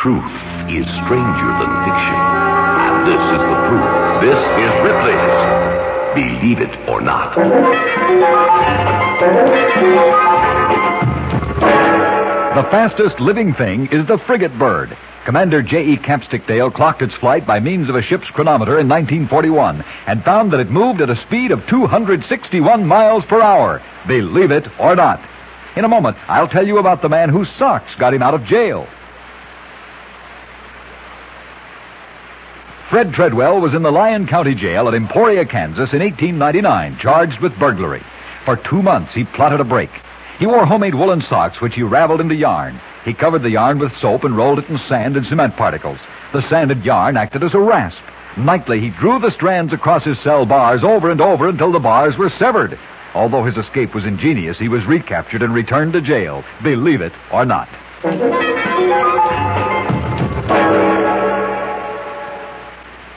Truth is stranger than fiction. And this is the proof. This is Ripley's Believe It or Not. The fastest living thing is the frigate bird. Commander J.E. Capstickdale clocked its flight by means of a ship's chronometer in 1941 and found that it moved at a speed of 261 miles per hour. Believe it or not. In a moment, I'll tell you about the man whose socks got him out of jail. Fred Treadwell was in the Lyon County Jail at Emporia, Kansas in 1899, charged with burglary. For 2 months, he plotted a break. He wore homemade woolen socks, which he raveled into yarn. He covered the yarn with soap and rolled it in sand and cement particles. The sanded yarn acted as a rasp. Nightly, he drew the strands across his cell bars over and over until the bars were severed. Although his escape was ingenious, he was recaptured and returned to jail. Believe it or not.